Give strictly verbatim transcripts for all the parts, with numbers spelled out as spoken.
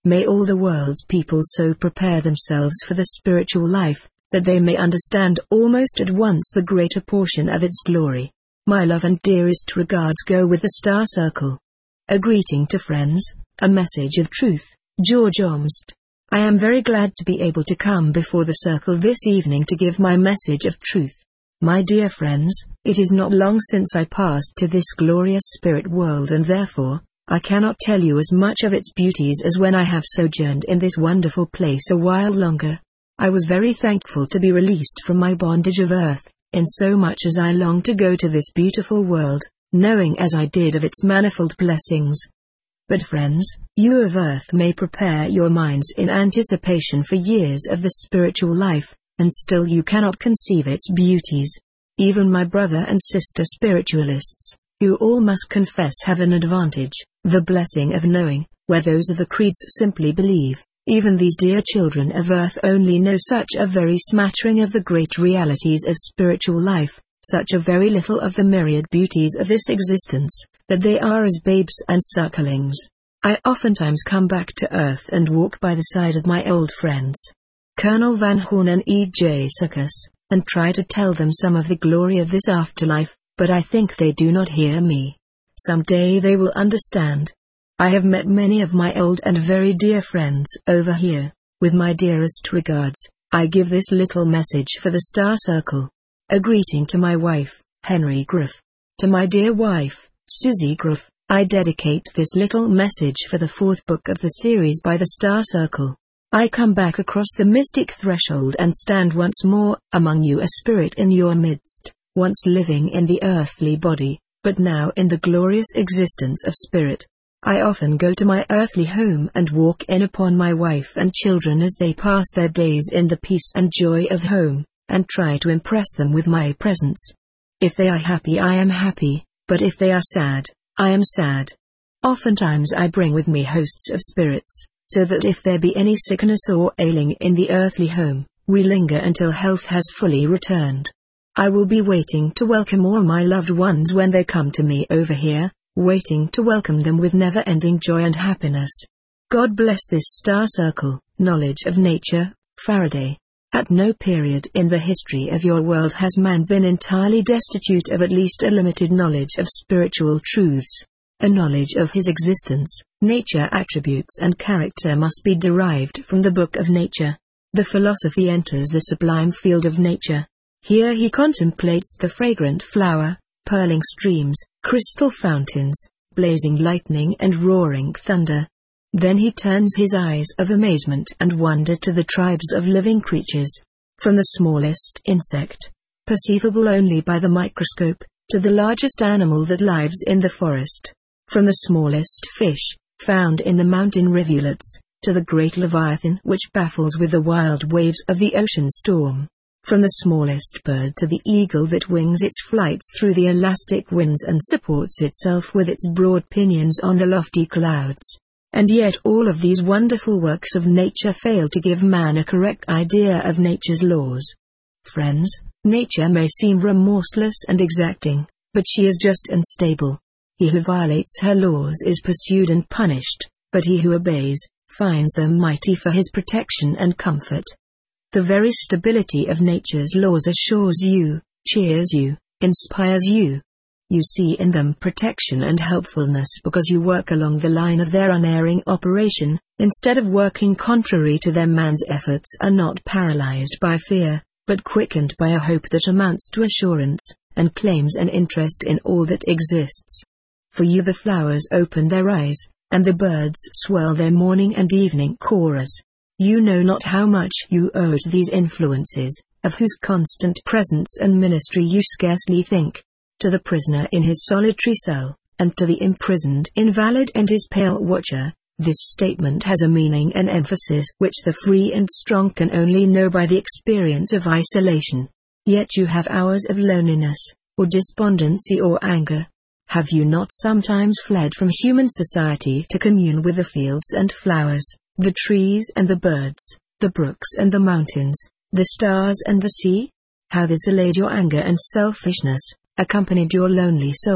May all the world's people so prepare themselves for the spiritual life, that they may understand almost at once the greater portion of its glory. My love and dearest regards go with the Star Circle. A greeting to friends, a message of truth, George Ormsted. I am very glad to be able to come before the Circle this evening to give my message of truth. My dear friends, it is not long since I passed to this glorious spirit world, and therefore, I cannot tell you as much of its beauties as when I have sojourned in this wonderful place a while longer. I was very thankful to be released from my bondage of earth, in so much as I long to go to this beautiful world, knowing as I did of its manifold blessings. But friends, you of earth may prepare your minds in anticipation for years of the spiritual life, and still you cannot conceive its beauties. Even my brother and sister spiritualists, who all must confess have an advantage, the blessing of knowing, where those of the creeds simply believe, even these dear children of earth only know such a very smattering of the great realities of spiritual life, such a very little of the myriad beauties of this existence, that they are as babes and sucklings. I oftentimes come back to earth and walk by the side of my old friends, Colonel Van Horn and E J Succus, and try to tell them some of the glory of this afterlife, but I think they do not hear me. Some day they will understand. I have met many of my old and very dear friends over here. With my dearest regards, I give this little message for the Star Circle. A greeting to my wife, Henry Gruff. To my dear wife, Susie Gruff, I dedicate this little message for the fourth book of the series by the Star Circle. I come back across the mystic threshold and stand once more among you, a spirit in your midst, once living in the earthly body, but now in the glorious existence of spirit. I often go to my earthly home and walk in upon my wife and children as they pass their days in the peace and joy of home, and try to impress them with my presence. If they are happy, I am happy, but if they are sad, I am sad. Oftentimes I bring with me hosts of spirits, so that if there be any sickness or ailing in the earthly home, we linger until health has fully returned. I will be waiting to welcome all my loved ones when they come to me over here, waiting to welcome them with never-ending joy and happiness. God bless this Star Circle. Knowledge of nature, Faraday. At no period in the history of your world has man been entirely destitute of at least a limited knowledge of spiritual truths. A knowledge of his existence, nature, attributes and character must be derived from the book of nature. The philosophy enters the sublime field of nature. Here he contemplates the fragrant flower, purling streams, crystal fountains, blazing lightning and roaring thunder. Then he turns his eyes of amazement and wonder to the tribes of living creatures, from the smallest insect, perceivable only by the microscope, to the largest animal that lives in the forest, from the smallest fish, found in the mountain rivulets, to the great leviathan which baffles with the wild waves of the ocean storm. From the smallest bird to the eagle that wings its flights through the elastic winds and supports itself with its broad pinions on the lofty clouds. And yet all of these wonderful works of nature fail to give man a correct idea of nature's laws. Friends, nature may seem remorseless and exacting, but she is just and stable. He who violates her laws is pursued and punished, but he who obeys, finds them mighty for his protection and comfort. The very stability of nature's laws assures you, cheers you, inspires you. You see in them protection and helpfulness because you work along the line of their unerring operation, instead of working contrary to them. Man's efforts are not paralyzed by fear, but quickened by a hope that amounts to assurance, and claims an interest in all that exists. For you the flowers open their eyes, and the birds swell their morning and evening chorus. You know not how much you owe to these influences, of whose constant presence and ministry you scarcely think. To the prisoner in his solitary cell, and to the imprisoned invalid and his pale watcher, this statement has a meaning and emphasis which the free and strong can only know by the experience of isolation. Yet you have hours of loneliness, or despondency or anger. Have you not sometimes fled from human society to commune with the fields and flowers, the trees and the birds, the brooks and the mountains, the stars and the sea? How this allayed your anger and selfishness, accompanied your lonely soul,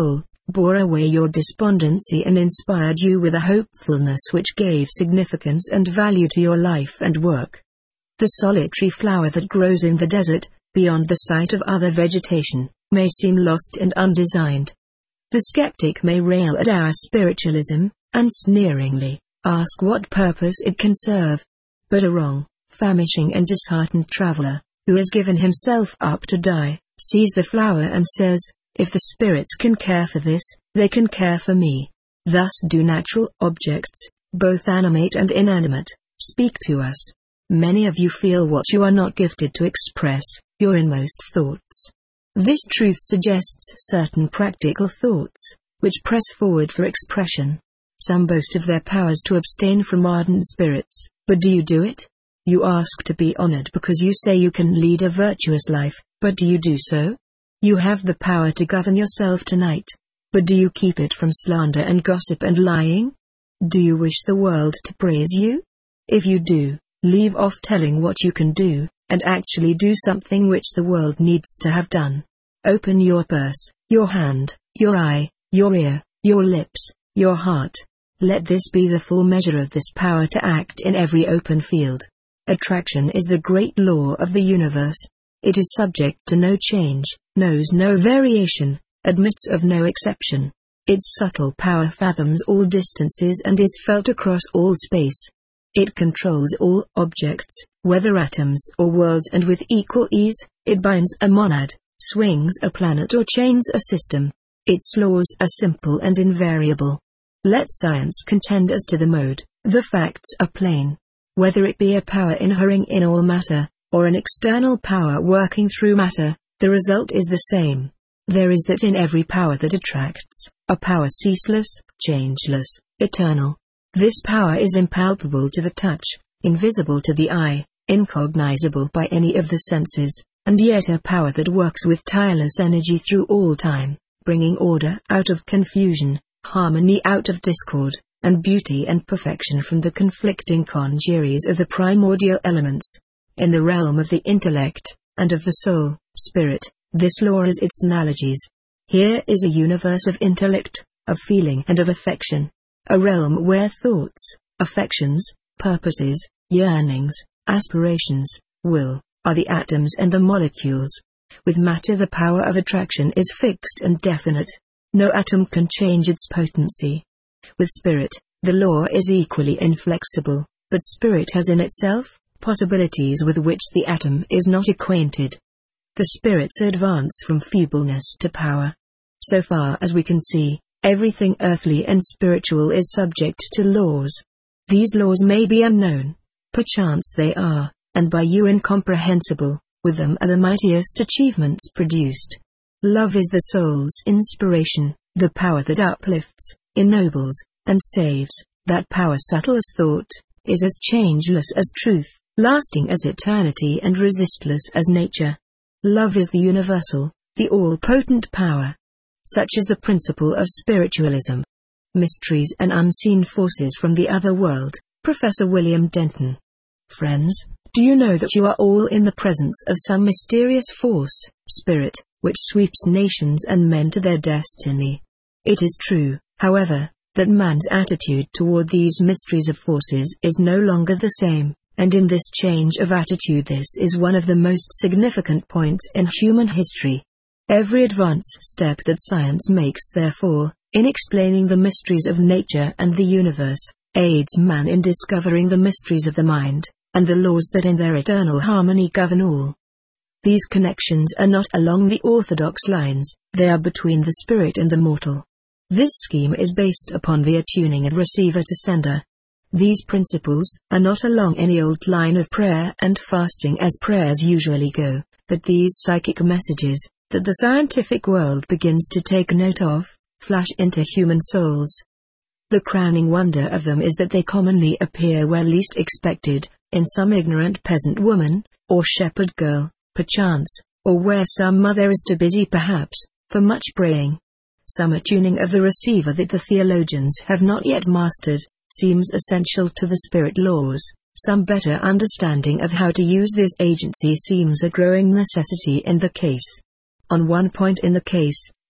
bore away your despondency and inspired you with a hopefulness which gave significance and value to your life and work. The solitary flower that grows in the desert, beyond the sight of other vegetation, may seem lost and undesigned. The skeptic may rail at our spiritualism, and sneeringly ask what purpose it can serve. But a wrong, famishing and disheartened traveler, who has given himself up to die, sees the flower and says, if the spirits can care for this, they can care for me. Thus do natural objects, both animate and inanimate, speak to us. Many of you feel what you are not gifted to express, your inmost thoughts. This truth suggests certain practical thoughts, which press forward for expression. Some boast of their powers to abstain from ardent spirits, but do you do it? You ask to be honored because you say you can lead a virtuous life, but do you do so? You have the power to govern yourself tonight, but do you keep it from slander and gossip and lying? Do you wish the world to praise you? If you do, leave off telling what you can do, and actually do something which the world needs to have done. Open your purse, your hand, your eye, your ear, your lips, your heart. Let this be the full measure of this power to act in every open field. Attraction is the great law of the universe. It is subject to no change, knows no variation, admits of no exception. Its subtle power fathoms all distances and is felt across all space. It controls all objects, whether atoms or worlds, and with equal ease, it binds a monad, swings a planet or chains a system. Its laws are simple and invariable. Let science contend as to the mode, the facts are plain. Whether it be a power inhering in all matter, or an external power working through matter, the result is the same. There is that in every power that attracts, a power ceaseless, changeless, eternal. This power is impalpable to the touch, invisible to the eye, incognizable by any of the senses, and yet a power that works with tireless energy through all time, bringing order out of confusion, harmony out of discord, and beauty and perfection from the conflicting congeries of the primordial elements. In the realm of the intellect, and of the soul, spirit, this law is its analogies. Here is a universe of intellect, of feeling and of affection. A realm where thoughts, affections, purposes, yearnings, aspirations, will, are the atoms and the molecules. With matter the power of attraction is fixed and definite. No atom can change its potency. With spirit, the law is equally inflexible, but spirit has in itself possibilities with which the atom is not acquainted. The spirits advance from feebleness to power. So far as we can see, everything earthly and spiritual is subject to laws. These laws may be unknown, perchance they are, and by you incomprehensible. With them are the mightiest achievements produced. Love is the soul's inspiration, the power that uplifts, ennobles, and saves. That power, subtle as thought, is as changeless as truth, lasting as eternity, and resistless as nature. Love is the universal, the all-potent power. Such is the principle of spiritualism. Mysteries and unseen forces from the other world, Professor William Denton. Friends, do you know that you are all in the presence of some mysterious force, spirit, which sweeps nations and men to their destiny? It is true, however, that man's attitude toward these mysteries of forces is no longer the same, and in this change of attitude this is one of the most significant points in human history. Every advance step that science makes, therefore, in explaining the mysteries of nature and the universe, aids man in discovering the mysteries of the mind, and the laws that in their eternal harmony govern all. These connections are not along the orthodox lines, they are between the spirit and the mortal. This scheme is based upon the attuning of receiver to sender. These principles are not along any old line of prayer and fasting as prayers usually go, but these psychic messages, that the scientific world begins to take note of, flash into human souls. The crowning wonder of them is that they commonly appear where least expected, in some ignorant peasant woman, or shepherd girl, perchance, or where some mother is too busy perhaps, for much praying. Some attuning of the receiver that the theologians have not yet mastered, seems essential to the spirit laws. Some better understanding of how to use this agency seems a growing necessity in the case. On one point in the case,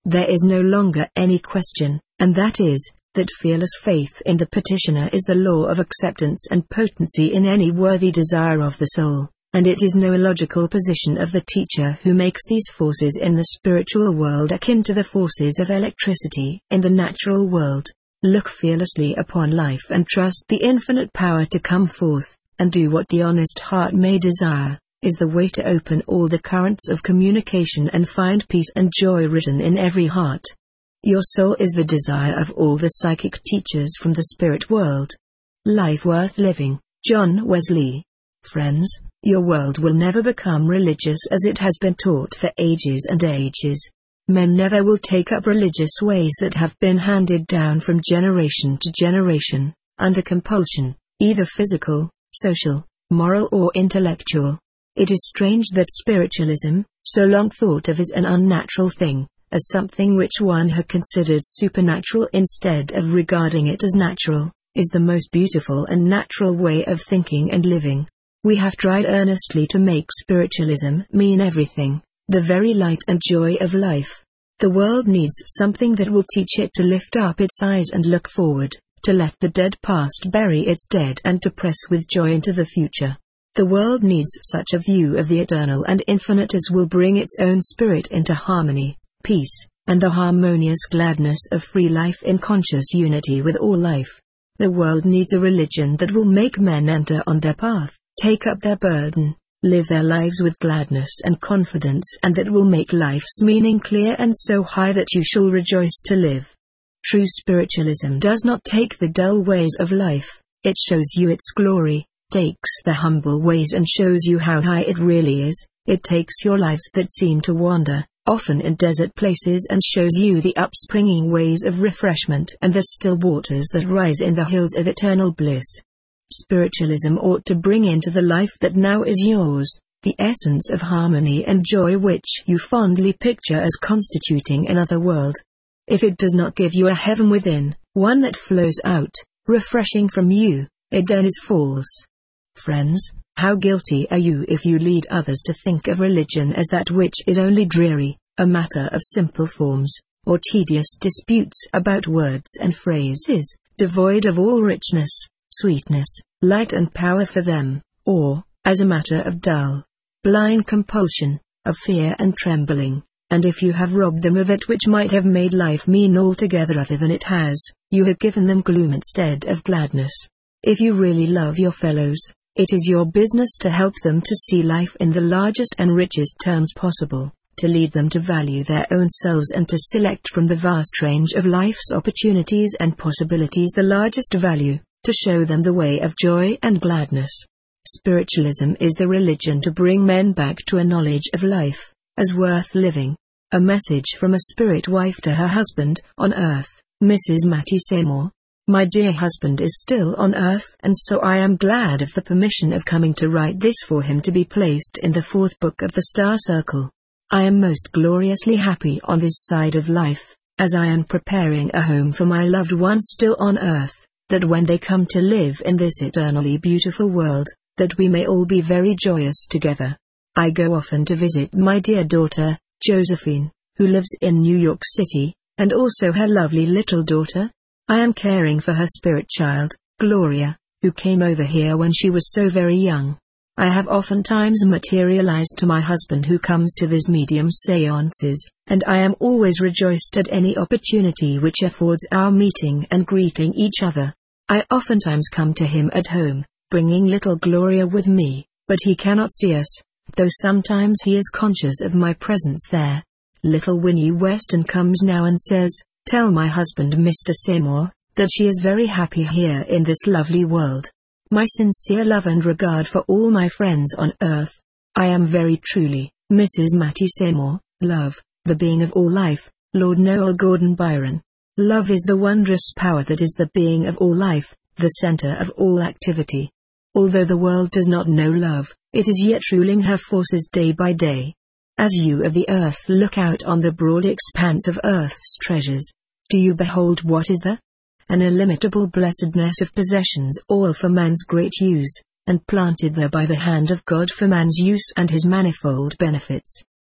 There is no longer any question, and that is, that fearless faith in the petitioner is the law of acceptance and potency in any worthy desire of the soul, and it is no illogical position of the teacher who makes these forces in the spiritual world akin to the forces of electricity in the natural world. Look fearlessly upon life and trust the infinite power to come forth, and do what the honest heart may desire, is the way to open all the currents of communication and find peace and joy written in every heart. Your soul is the desire of all the psychic teachers from the spirit world. Life worth living, John Wesley. Friends, your world will never become religious as it has been taught for ages and ages. Men never will take up religious ways that have been handed down from generation to generation, under compulsion, either physical, social, moral or intellectual. It is strange that spiritualism, so long thought of as an unnatural thing, as something which one had considered supernatural instead of regarding it as natural, is the most beautiful and natural way of thinking and living. We have tried earnestly to make spiritualism mean everything, the very light and joy of life. The world needs something that will teach it to lift up its eyes and look forward, to let the dead past bury its dead and to press with joy into the future. The world needs such a view of the eternal and infinite as will bring its own spirit into harmony, peace, and the harmonious gladness of free life in conscious unity with all life. The world needs a religion that will make men enter on their path, take up their burden, live their lives with gladness and confidence, and that will make life's meaning clear and so high that you shall rejoice to live. True spiritualism does not take the dull ways of life, it shows you its glory, takes the humble ways and shows you how high it really is. It takes your lives that seem to wander, often in desert places, and shows you the upspringing ways of refreshment and the still waters that rise in the hills of eternal bliss. Spiritualism ought to bring into the life that now is yours, the essence of harmony and joy which you fondly picture as constituting another world. If it does not give you a heaven within, one that flows out, refreshing from you, it then is false. Friends, how guilty are you if you lead others to think of religion as that which is only dreary, a matter of simple forms, or tedious disputes about words and phrases, devoid of all richness, sweetness, light and power for them, or, as a matter of dull, blind compulsion, of fear and trembling, and if you have robbed them of it which might have made life mean altogether other than it has, you have given them gloom instead of gladness. If you really love your fellows, it is your business to help them to see life in the largest and richest terms possible, to lead them to value their own selves and to select from the vast range of life's opportunities and possibilities the largest value, to show them the way of joy and gladness. Spiritualism is the religion to bring men back to a knowledge of life as worth living. A message from a spirit wife to her husband on earth, Missus Mattie Seymour. My dear husband is still on earth, and so I am glad of the permission of coming to write this for him to be placed in the fourth book of the Star Circle. I am most gloriously happy on this side of life, as I am preparing a home for my loved ones still on earth, that when they come to live in this eternally beautiful world, that we may all be very joyous together. I go often to visit my dear daughter, Josephine, who lives in New York City, and also her lovely little daughter. I am caring for her spirit child, Gloria, who came over here when she was so very young. I have oftentimes materialized to my husband who comes to these medium seances, and I am always rejoiced at any opportunity which affords our meeting and greeting each other. I oftentimes come to him at home, bringing little Gloria with me, but he cannot see us, though sometimes he is conscious of my presence there. Little Winnie Weston comes now and says, "Tell my husband, Mister Seymour, that she is very happy here in this lovely world. My sincere love and regard for all my friends on earth. I am very truly, Missus Mattie Seymour, love, the being of all life, Lord Noel Gordon Byron. Love is the wondrous power that is the being of all life, the center of all activity. Although the world does not know love, it is yet ruling her forces day by day. As you of the earth look out on the broad expanse of earth's treasures, do you behold what is there? An illimitable blessedness of possessions, all for man's great use, and planted there by the hand of God for man's use and his manifold benefits.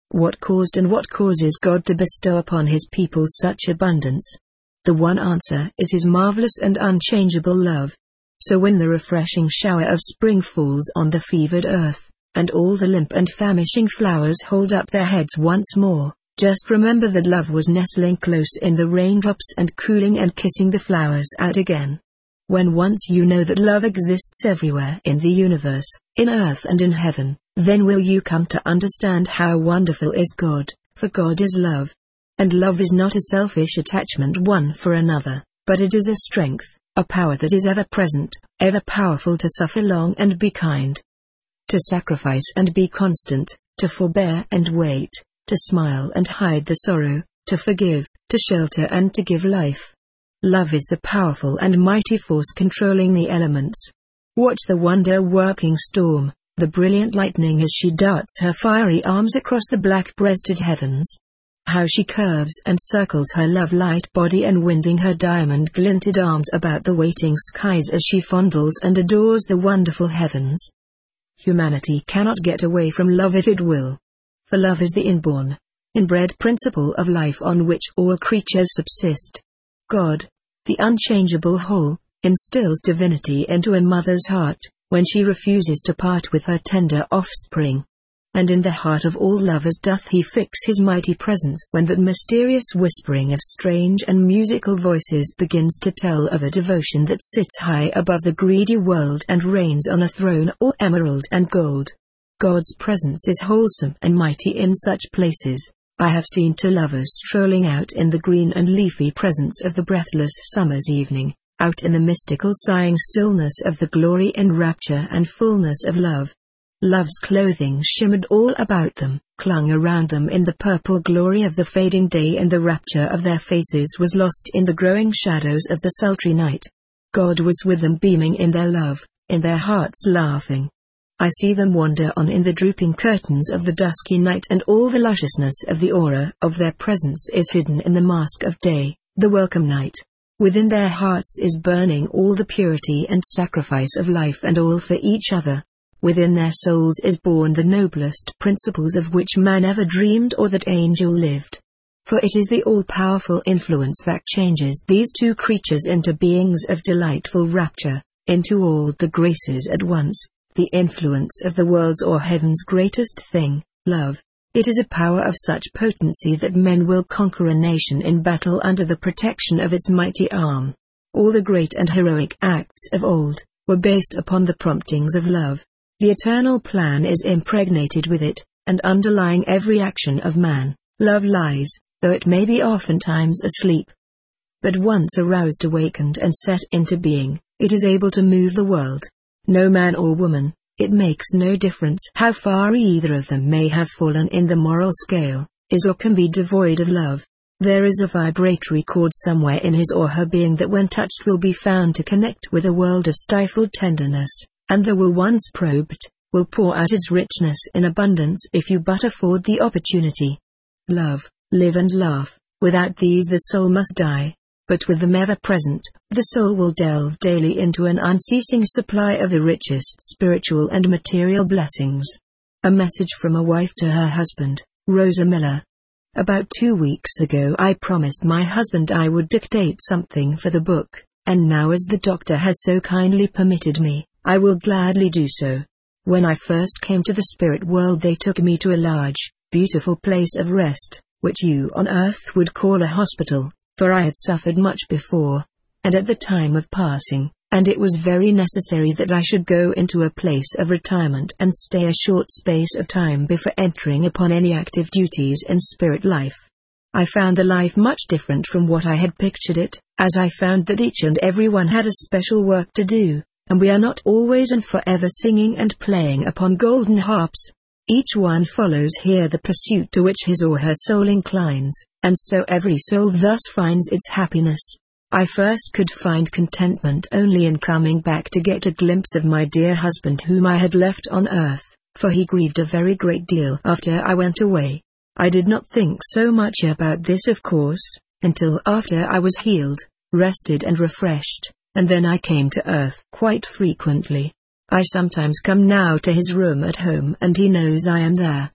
What caused and what causes God to bestow upon his people such abundance? The one answer is his marvelous and unchangeable love. So when the refreshing shower of spring falls on the fevered earth, and all the limp and famishing flowers hold up their heads once more, just remember that love was nestling close in the raindrops and cooling and kissing the flowers out again. When once you know that love exists everywhere in the universe, in earth and in heaven, then will you come to understand how wonderful is God, for God is love. And love is not a selfish attachment one for another, but it is a strength, a power that is ever present, ever powerful to suffer long and be kind, to sacrifice and be constant, to forbear and wait, to smile and hide the sorrow, to forgive, to shelter and to give life. Love is the powerful and mighty force controlling the elements. Watch the wonder-working storm, the brilliant lightning as she darts her fiery arms across the black-breasted heavens. How she curves and circles her love-light body and winding her diamond-glinted arms about the waiting skies as she fondles and adores the wonderful heavens. Humanity cannot get away from love if it will. For love is the inborn, inbred principle of life on which all creatures subsist. God, the unchangeable whole, instills divinity into a mother's heart, when she refuses to part with her tender offspring. And in the heart of all lovers doth he fix his mighty presence when that mysterious whispering of strange and musical voices begins to tell of a devotion that sits high above the greedy world and reigns on a throne all emerald and gold. God's presence is wholesome and mighty in such places. I have seen two lovers strolling out in the green and leafy presence of the breathless summer's evening, out in the mystical sighing stillness of the glory and rapture and fullness of love. Love's clothing shimmered all about them, clung around them in the purple glory of the fading day, and the rapture of their faces was lost in the growing shadows of the sultry night. God was with them, beaming in their love, in their hearts laughing. I see them wander on in the drooping curtains of the dusky night, and all the lusciousness of the aura of their presence is hidden in the mask of day, the welcome night. Within their hearts is burning all the purity and sacrifice of life, and all for each other. Within their souls is born the noblest principles of which man ever dreamed or that angel lived. For it is the all-powerful influence that changes these two creatures into beings of delightful rapture, into all the graces at once, the influence of the world's or heaven's greatest thing, love. It is a power of such potency that men will conquer a nation in battle under the protection of its mighty arm. All the great and heroic acts of old were based upon the promptings of love. The eternal plan is impregnated with it, and underlying every action of man, love lies, though it may be oftentimes asleep. But once aroused, awakened and set into being, it is able to move the world. No man or woman, it makes no difference how far either of them may have fallen in the moral scale, is or can be devoid of love. There is a vibratory chord somewhere in his or her being that when touched will be found to connect with a world of stifled tenderness, and the will once probed, will pour out its richness in abundance if you but afford the opportunity. Love, live and laugh, without these the soul must die. But with them ever present, the soul will delve daily into an unceasing supply of the richest spiritual and material blessings. A message from a wife to her husband, Rosa Miller. About two weeks ago I promised my husband I would dictate something for the book, and now as the doctor has so kindly permitted me, I will gladly do so. When I first came to the spirit world they took me to a large, beautiful place of rest, which you on earth would call a hospital. For I had suffered much before, and at the time of passing, and it was very necessary that I should go into a place of retirement and stay a short space of time before entering upon any active duties in spirit life. I found the life much different from what I had pictured it, as I found that each and every one had a special work to do, and we are not always and forever singing and playing upon golden harps. Each one follows here the pursuit to which his or her soul inclines, and so every soul thus finds its happiness. I first could find contentment only in coming back to get a glimpse of my dear husband whom I had left on earth, for he grieved a very great deal after I went away. I did not think so much about this, of course, until after I was healed, rested and refreshed, and then I came to earth quite frequently. I sometimes come now to his room at home and he knows I am there.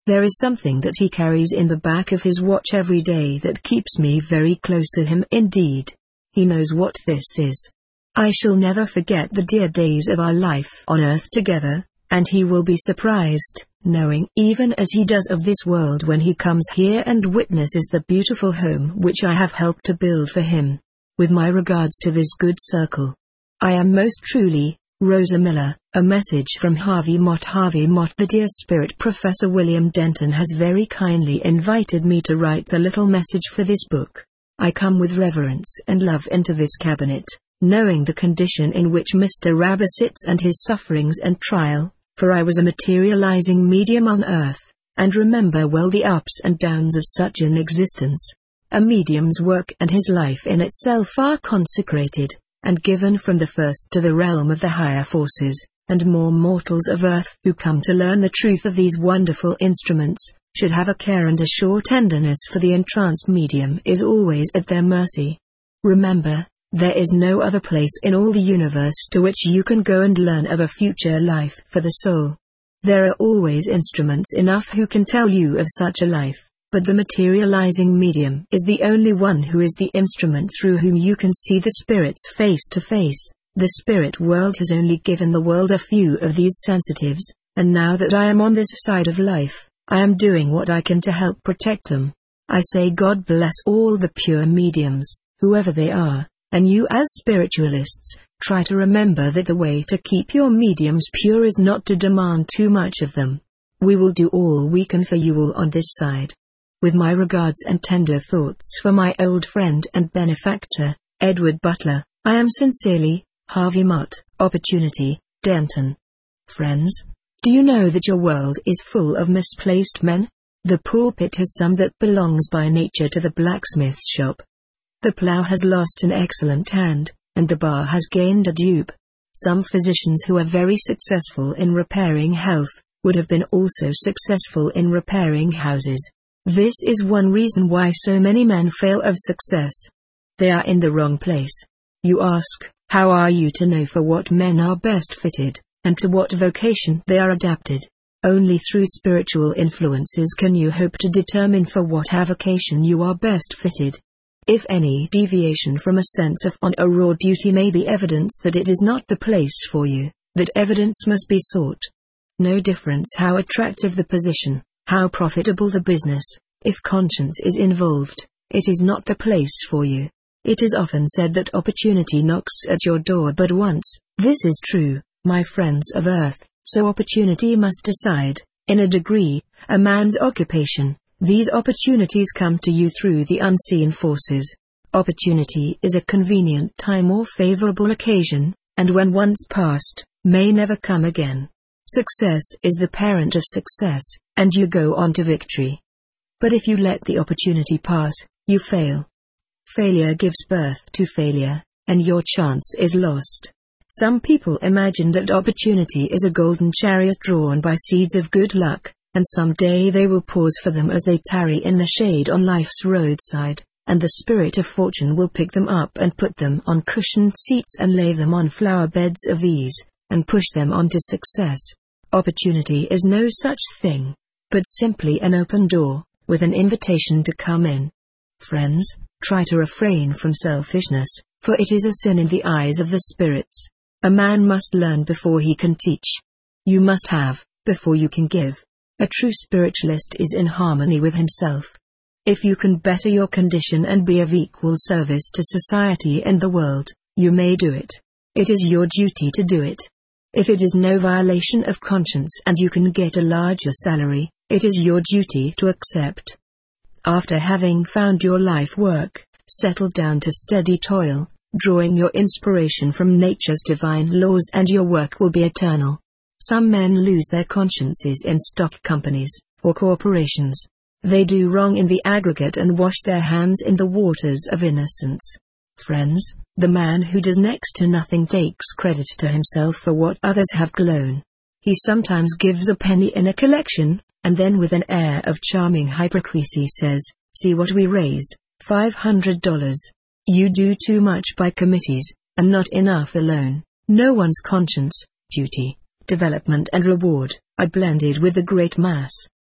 There is something that he carries in the back of his watch every day that keeps me very close to him indeed. He knows what this is. I shall never forget the dear days of our life on earth together, and he will be surprised, knowing even as he does of this world when he comes here and witnesses the beautiful home which I have helped to build for him. With my regards to this good circle. I am most truly, Rosa Miller. A message from Harvey Mott. Harvey Mott. The dear spirit Professor William Denton has very kindly invited me to write a little message for this book. I come with reverence and love into this cabinet, knowing the condition in which Mister Rabba sits and his sufferings and trial, for I was a materializing medium on earth, and remember well the ups and downs of such an existence. A medium's work and his life in itself are consecrated, and given from the first to the realm of the higher forces, and more mortals of earth who come to learn the truth of these wonderful instruments, should have a care and a sure tenderness, for the entranced medium is always at their mercy. Remember, there is no other place in all the universe to which you can go and learn of a future life for the soul. There are always instruments enough who can tell you of such a life. But the materializing medium is the only one who is the instrument through whom you can see the spirits face to face. The spirit world has only given the world a few of these sensitives, and now that I am on this side of life, I am doing what I can to help protect them. I say God bless all the pure mediums, whoever they are, and you as spiritualists, try to remember that the way to keep your mediums pure is not to demand too much of them. We will do all we can for you all on this side. With my regards and tender thoughts for my old friend and benefactor, Edward Butler, I am sincerely, Harvey Mott. Opportunity, Denton. Friends, do you know that your world is full of misplaced men? The pulpit has some that belongs by nature to the blacksmith's shop. The plough has lost an excellent hand, and the bar has gained a dupe. Some physicians who are very successful in repairing health, would have been also successful in repairing houses. This is one reason why so many men fail of success. They are in the wrong place. You ask, how are you to know for what men are best fitted, and to what vocation they are adapted? Only through spiritual influences can you hope to determine for what avocation you are best fitted. If any deviation from a sense of honor or duty may be evidence that it is not the place for you, that evidence must be sought. No difference how attractive the position, how profitable the business, if conscience is involved, it is not the place for you. It is often said that opportunity knocks at your door but once. This is true, my friends of earth, so opportunity must decide, in a degree, a man's occupation. These opportunities come to you through the unseen forces. Opportunity is a convenient time or favorable occasion, and when once past, may never come again. Success is the parent of success, and you go on to victory. But if you let the opportunity pass, you fail. Failure gives birth to failure, and your chance is lost. Some people imagine that opportunity is a golden chariot drawn by seeds of good luck, and some day they will pause for them as they tarry in the shade on life's roadside, and the spirit of fortune will pick them up and put them on cushioned seats and lay them on flower beds of ease, and push them on to success. Opportunity is no such thing, but simply an open door, with an invitation to come in. Friends, try to refrain from selfishness, for it is a sin in the eyes of the spirits. A man must learn before he can teach. You must have, before you can give. A true spiritualist is in harmony with himself. If you can better your condition and be of equal service to society and the world, you may do it. It is your duty to do it. If it is no violation of conscience and you can get a larger salary, it is your duty to accept. After having found your life work, settle down to steady toil, drawing your inspiration from nature's divine laws, and your work will be eternal. Some men lose their consciences in stock companies, or corporations. They do wrong in the aggregate and wash their hands in the waters of innocence. Friends, the man who does next to nothing takes credit to himself for what others have glown. He sometimes gives a penny in a collection, and then with an air of charming hypocrisy says, "See what we raised, five hundred dollars. You do too much by committees, and not enough alone." No one's conscience, duty, development and reward are blended with the great mass.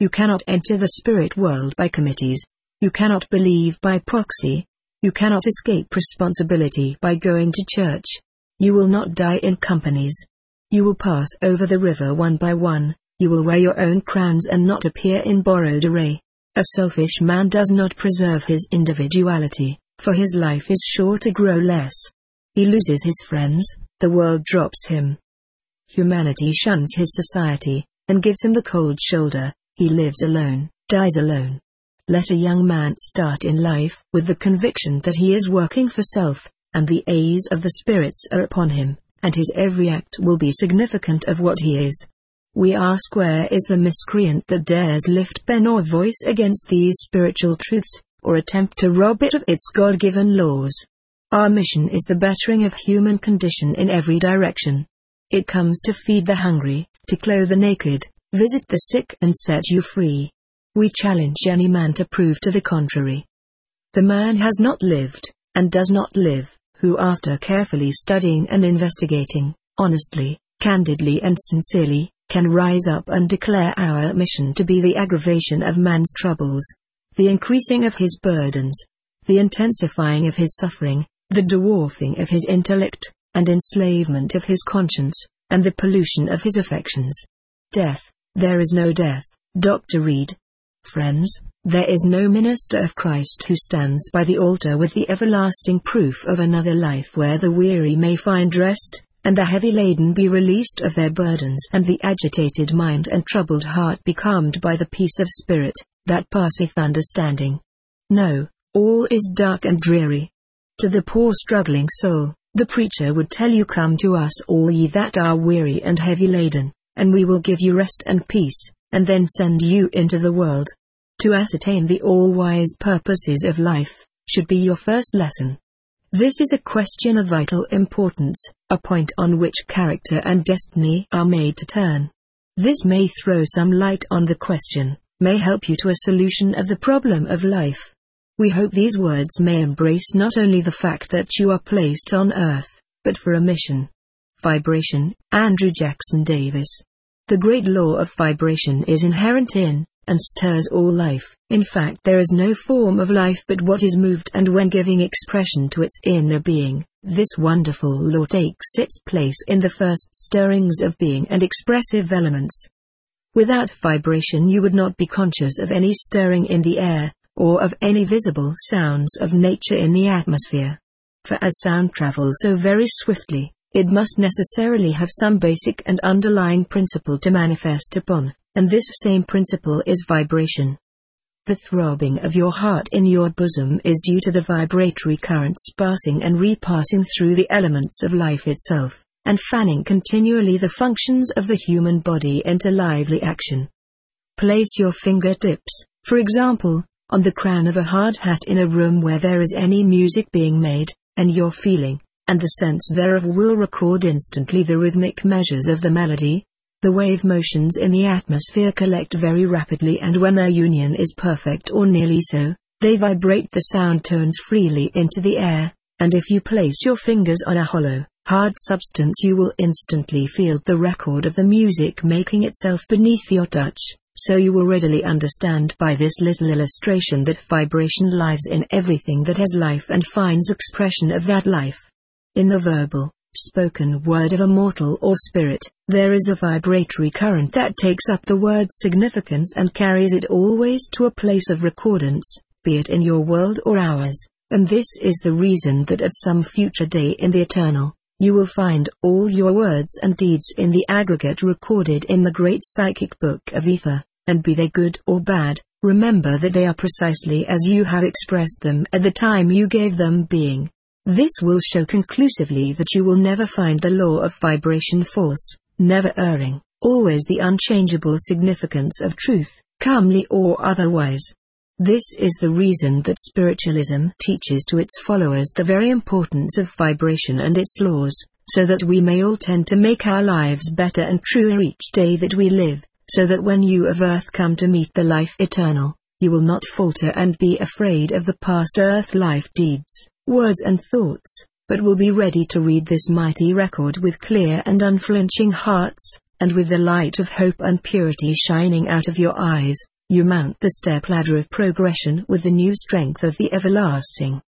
You cannot enter the spirit world by committees. You cannot believe by proxy. You cannot escape responsibility by going to church. You will not die in companies. You will pass over the river one by one. You will wear your own crowns and not appear in borrowed array. A selfish man does not preserve his individuality, for his life is sure to grow less. He loses his friends, the world drops him. Humanity shuns his society, and gives him the cold shoulder. He lives alone, dies alone. Let a young man start in life with the conviction that he is working for self, and the eyes of the spirits are upon him, and his every act will be significant of what he is. We ask, where is the miscreant that dares lift pen or voice against these spiritual truths, or attempt to rob it of its God-given laws? Our mission is the bettering of human condition in every direction. It comes to feed the hungry, to clothe the naked, visit the sick and set you free. We challenge any man to prove to the contrary. The man has not lived, and does not live, who after carefully studying and investigating, honestly, candidly and sincerely, can rise up and declare our mission to be the aggravation of man's troubles, the increasing of his burdens, the intensifying of his suffering, the dwarfing of his intellect, and enslavement of his conscience, and the pollution of his affections. Death, there is no death, Doctor Reed. Friends, there is no minister of Christ who stands by the altar with the everlasting proof of another life where the weary may find rest, and the heavy laden be released of their burdens, and the agitated mind and troubled heart be calmed by the peace of spirit, that passeth understanding. No, all is dark and dreary. To the poor struggling soul, the preacher would tell you, come to us all ye that are weary and heavy laden, and we will give you rest and peace, and then send you into the world. To ascertain the all-wise purposes of life, should be your first lesson. This is a question of vital importance, a point on which character and destiny are made to turn. This may throw some light on the question, may help you to a solution of the problem of life. We hope these words may embrace not only the fact that you are placed on earth, but for a mission. Vibration, Andrew Jackson Davis. The great law of vibration is inherent in, and stirs all life. In fact, there is no form of life but what is moved, and when giving expression to its inner being, this wonderful law takes its place in the first stirrings of being and expressive elements. Without vibration you would not be conscious of any stirring in the air, or of any visible sounds of nature in the atmosphere. For as sound travels so very swiftly, it must necessarily have some basic and underlying principle to manifest upon, and this same principle is vibration. The throbbing of your heart in your bosom is due to the vibratory currents passing and repassing through the elements of life itself, and fanning continually the functions of the human body into lively action. Place your fingertips, for example, on the crown of a hard hat in a room where there is any music being made, and your feeling, and the sense thereof will record instantly the rhythmic measures of the melody. The wave motions in the atmosphere collect very rapidly, and when their union is perfect or nearly so, they vibrate the sound tones freely into the air, and if you place your fingers on a hollow, hard substance you will instantly feel the record of the music making itself beneath your touch. So you will readily understand by this little illustration that vibration lives in everything that has life and finds expression of that life. In the verbal, spoken word of a mortal or spirit, there is a vibratory current that takes up the word's significance and carries it always to a place of recordance, be it in your world or ours, and this is the reason that at some future day in the eternal, you will find all your words and deeds in the aggregate recorded in the great psychic book of ether, and be they good or bad, remember that they are precisely as you have expressed them at the time you gave them being. This will show conclusively that you will never find the law of vibration false, never erring, always the unchangeable significance of truth, calmly or otherwise. This is the reason that spiritualism teaches to its followers the very importance of vibration and its laws, so that we may all tend to make our lives better and truer each day that we live, so that when you of earth come to meet the life eternal, you will not falter and be afraid of the past earth life deeds, words and thoughts, but will be ready to read this mighty record with clear and unflinching hearts, and with the light of hope and purity shining out of your eyes, You mount the step-ladder of progression with the new strength of the everlasting.